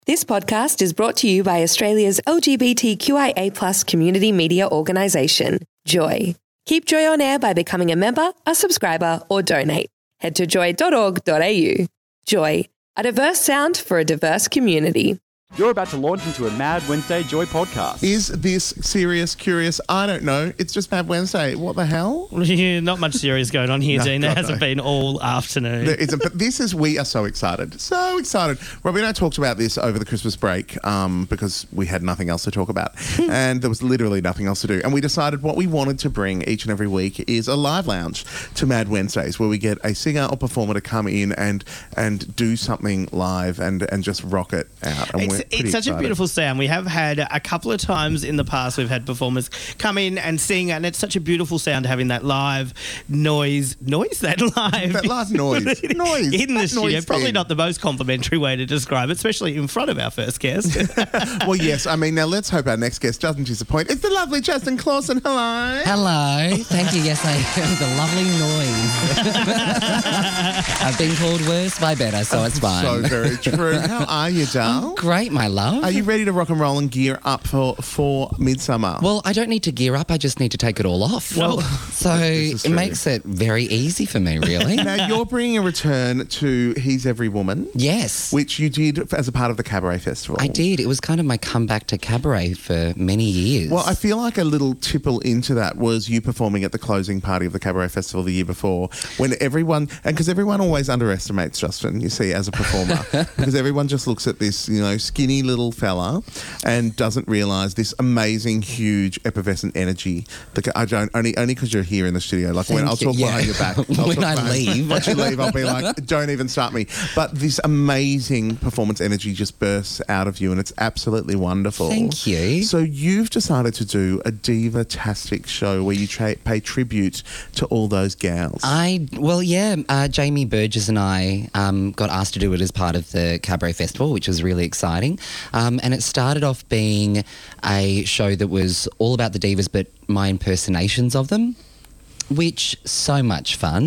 This podcast is brought to you by Australia's LGBTQIA+ community media organisation, Joy. Keep Joy on air by becoming a member, a subscriber, or donate. Head to joy.org.au. Joy, a diverse sound for a diverse community. You're about to launch into a Mad Wednesday Joy podcast. Is this serious, curious? I don't know. It's just Mad Wednesday. What the hell? Not much serious going on here, No, Dean. There God, hasn't no. been all afternoon. There isn't, but we are so excited. So excited. Robbie and I talked about this over the Christmas break because we had nothing else to talk about. And there was literally nothing else to do. And we decided what we wanted to bring each and every week is a live lounge to Mad Wednesdays where we get a singer or performer to come in and do something live and just rock it out. And we're pretty It's such excited. a beautiful sound. We have had a couple of times in the past we've had performers come in and sing, and it's such a beautiful sound having that live noise, that That live noise. Noise. in the That studio. noise Probably thing. not the most complimentary way to describe it, especially in front of our first guest. Well, yes. I mean, now let's hope our next guest doesn't disappoint. It's the lovely Justin Clausen. Hello. Hello. Thank you. Yes, I am. The lovely noise. I've been called worse by better, so it's fine. So very true. How are you, Dal? Great, my love. Are you ready to rock and roll and gear up for Midsummer? Well, I don't need to gear up. I just need to take it all off. Well, so is it true. makes it very easy for me, really. Now, you're bringing a return to He's Every Woman, Yes. which you did as a part of the Cabaret Festival. I did. It was kind of my comeback to cabaret for many years. Well, I feel like a little tipple into that was you performing at the closing party of the Cabaret Festival the year before, when everyone, and because everyone always underestimates Justin, you see, as a performer, because everyone just looks at this, skinny little fella and doesn't realise this amazing, huge, effervescent energy. Only because you're here in the studio. Like when I'll Thank you. talk behind Yeah. your back. When I leave. Once you leave, I'll be like, don't even start me. But this amazing performance energy just bursts out of you, and it's absolutely wonderful. Thank you. So you've decided to do a diva-tastic show where you pay tribute to all those gals. Jamie Burgess and I got asked to do it as part of the Cabaret Festival, which was really exciting. And it started off being a show that was all about the divas, but my impersonations of them. Which, so much fun.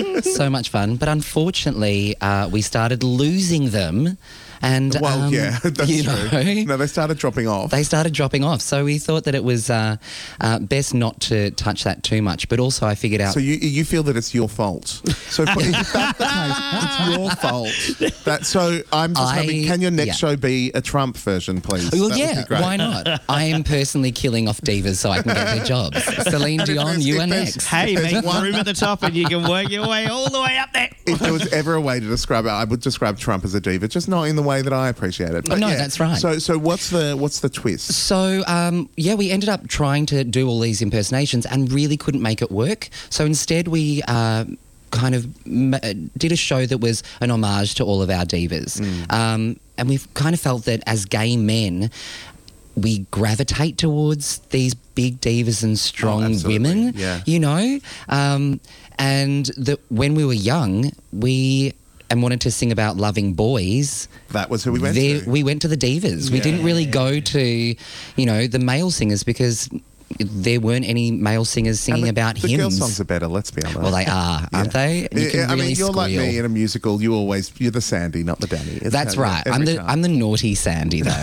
But unfortunately, we started losing them. And, that's true. No, they started dropping off. They started dropping off. So we thought that it was best not to touch that too much. But also I figured out... So you feel that it's your fault. So if that's the case, it's your fault. So I'm just hoping, can your next show be a Trump version, please? Well, That would yeah, be great. why not? I am personally killing off divas so I can get their jobs. Celine Dion, you are next. hey, make room at the top and you can work your way all the way up there. If there was ever a way to describe it, I would describe Trump as a diva, just not in the way that I appreciate it. But No, that's right. So what's the twist? So, we ended up trying to do all these impersonations and really couldn't make it work. So instead we kind of did a show that was an homage to all of our divas. And we've kind of felt that as gay men, we gravitate towards these big divas and strong absolutely. women, Yeah. and that when we were young, and wanted to sing about loving boys. That was who we went to. We went to the divas. We didn't really go to, the male singers because there weren't any male singers singing about the hymns. girl songs are better, let's be honest. Well, they are, aren't they? And you can really you're like squeal. me in a musical. You're the Sandy, not the Danny. It's That's how- right. every time. I'm the naughty Sandy, though.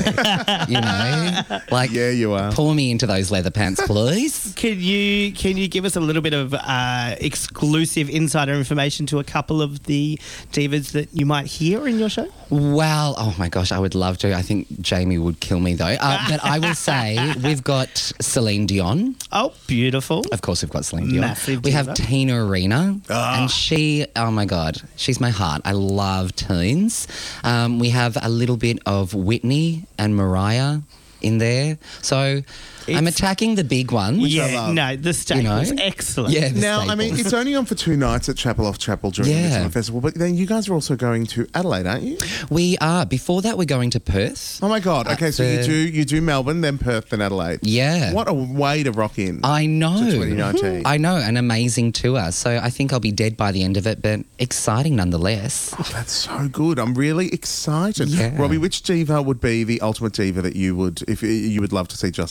Like, Yeah, you are. pour me into those leather pants, please. Can you give us a little bit of exclusive insider information to a couple of the divas that you might hear in your show? Well, oh my gosh, I would love to. I think Jamie would kill me, though. But I will say we've got Celine Dion. Oh, beautiful. Of course, we've got Celine Dion. Massive we have diva. Tina Arena, and she, oh my God, she's my heart. I love teens. We have a little bit of Whitney and Mariah in there. So I'm attacking the big ones. The staples. Excellent. Yeah, the Now, staples. it's only on for 2 nights at Chapel Off Chapel during the Midsummer Festival, but then you guys are also going to Adelaide, aren't you? We are. Before that, we're going to Perth. Oh my God! Okay, so you do Melbourne, then Perth, then Adelaide. Yeah. What a way to rock in. I know. To 2019. I know, an amazing tour. So I think I'll be dead by the end of it, but exciting nonetheless. Oh, that's so good. I'm really excited. Yeah. Robbie, which diva would be the ultimate diva that you would, if you would love to see Justin perform?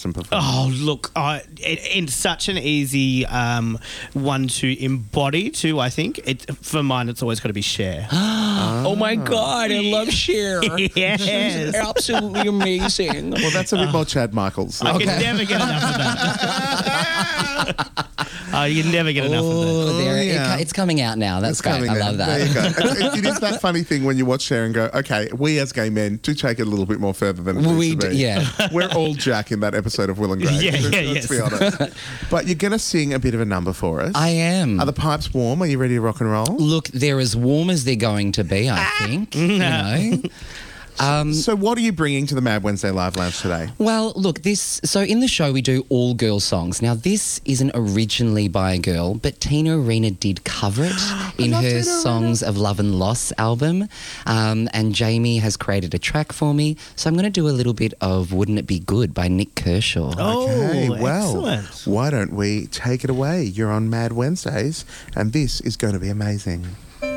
Oh, look, it's such an easy one to embody too, I think. For mine, it's always got to be Cher. Oh my God, I love Cher. Yes. Absolutely amazing. Well, that's a bit more Chad Michaels. I can never get enough of that. You can never get enough of that. Oh, there yeah. it's coming out now. That's great. Coming I out. love that. There you go. It is that funny thing when you watch Cher and go, okay, we as gay men do take it a little bit more further than it needs to be. Yeah. We're all Jack in that episode of Will and Grace. Let's be honest. But you're going to sing a bit of a number for us. I am. Are the pipes warm? Are you ready to rock and roll? Look, they're as warm as they're going to be, I think. You know. So what are you bringing to the Mad Wednesday Live Lounge today? Well, look, so in the show we do all girl songs. Now, this isn't originally by a girl, but Tina Arena did cover it in her Songs of Love and Loss album. And Jamie has created a track for me. So I'm going to do a little bit of Wouldn't It Be Good by Nick Kershaw. Okay, well, excellent. why don't we take it away? You're on Mad Wednesdays, and this is going to be amazing.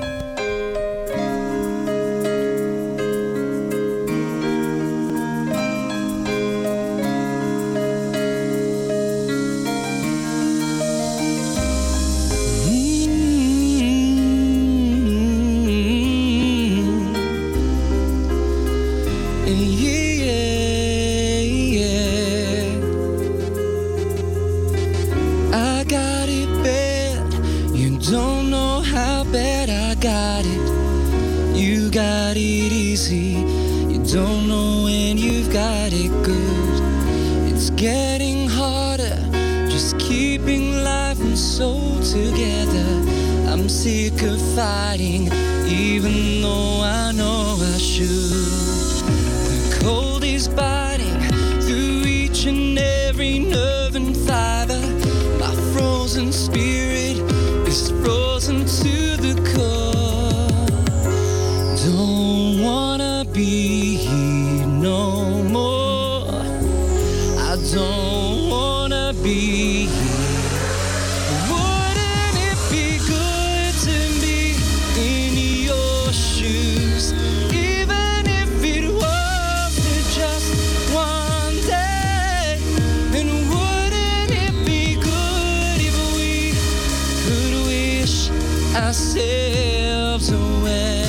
I got it bad. You don't know how bad I got it. You got it easy. You don't know when you've got it good. It's getting harder, just keeping life and soul together. I'm sick of fighting, even though I know I should. The cold is biting through each and every nerve and fiber. My frozen spirit is frozen to the core. Don't wanna be here no more. I don't wanna be here. Wouldn't it be good to be in your shoes? Even if it was for just one day. And wouldn't it be good if we could wish ourselves away?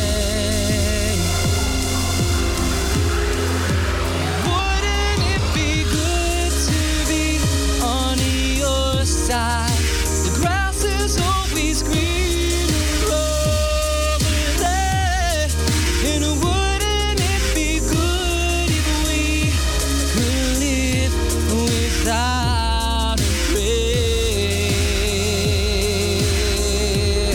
Wouldn't it be good to be on your side? The grass is always greener over there. And wouldn't it be good if we could live without a prayer?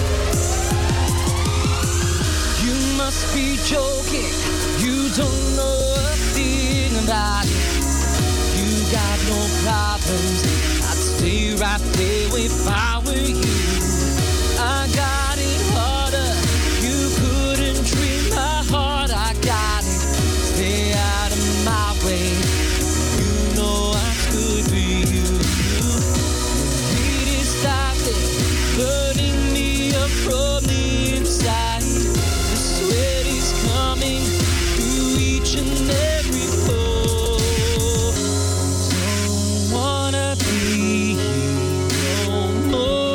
You must be joking. You don't know a thing about it. You got no problems. I'd stay right there if I were you. I got it harder. You couldn't dream my heart. I got it. Stay out of my way. You know I could be you. Heat is starting, burning me up from the inside. The sweat is coming through each and every pore. Don't wanna be here no more.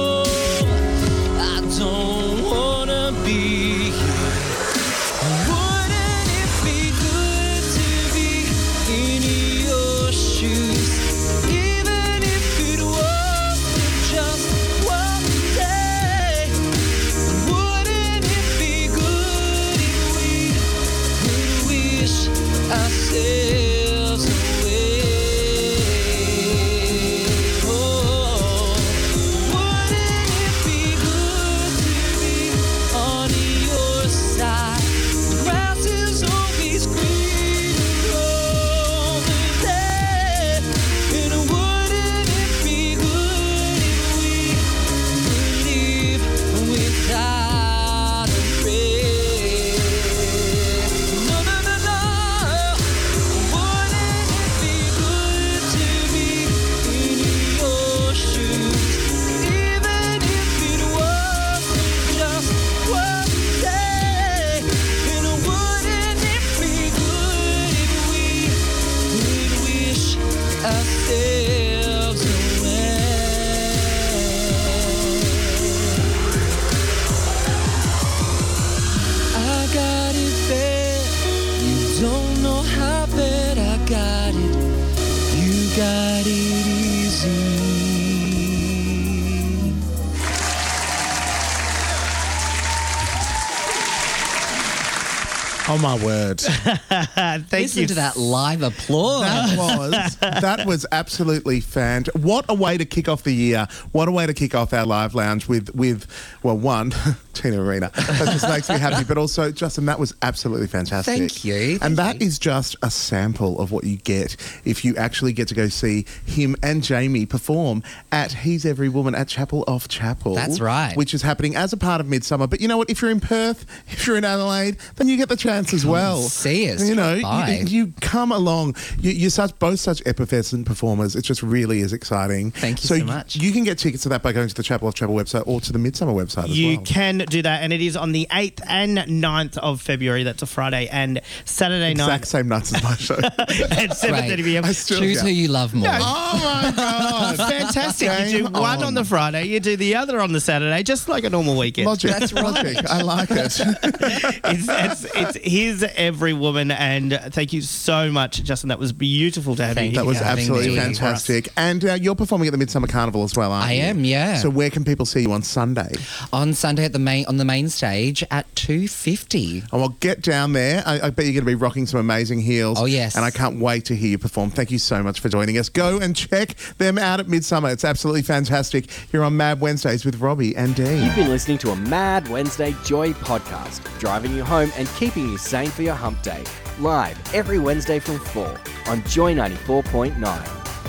my word. Thank Listen you. to that live applause. That was absolutely fantastic. What a way to kick off the year. What a way to kick off our live lounge with one, Tina Arena. That just makes me happy. But also, Justin, that was absolutely fantastic. Thank you. And that is just a sample of what you get if you actually get to go see him and Jamie perform at He's Every Woman at Chapel Off Chapel. That's right. Which is happening as a part of Midsummer. But you know what? If you're in Perth, if you're in Adelaide, then you get the chance as well. See us. You know, Bye. you come along. You're both such effervescent performers. It just really is exciting. Thank you so much. You can get tickets to that by going to the Chapel Off Chapel website or to the Midsummer website as well. You can do that, and it is on the 8th and 9th of February. That's a Friday and Saturday night. Exact same nights as my show. At 7:30 p.m. I still Choose go. who you love more. Oh my God. Fantastic. You do Game one on the Friday, you do the other on the Saturday, just like a normal weekend. Logic. That's logic. I like it. It's Here's Every Woman, and thank you so much, Justin. That was beautiful to have you. Thank That you was for having absolutely me. fantastic. And you're performing at the Midsummer Carnival as well, aren't I you? am, yeah. So where can people see you on Sunday? On Sunday on the main stage at 2:50. Oh, well, get down there. I bet you're going to be rocking some amazing heels. Oh, yes. And I can't wait to hear you perform. Thank you so much for joining us. Go and check them out at Midsummer. It's absolutely fantastic. You're on Mad Wednesdays with Robbie and Dean. You've been listening to a Mad Wednesday Joy podcast, driving you home and keeping you sane for your hump day. Live every Wednesday from 4 on Joy 94.9.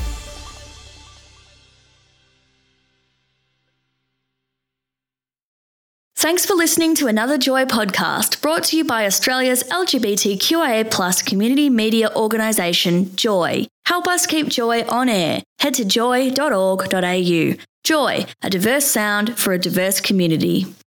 Thanks for listening to another Joy podcast brought to you by Australia's LGBTQIA+ community media organisation, Joy. Help us keep Joy on air. Head to joy.org.au. Joy, a diverse sound for a diverse community.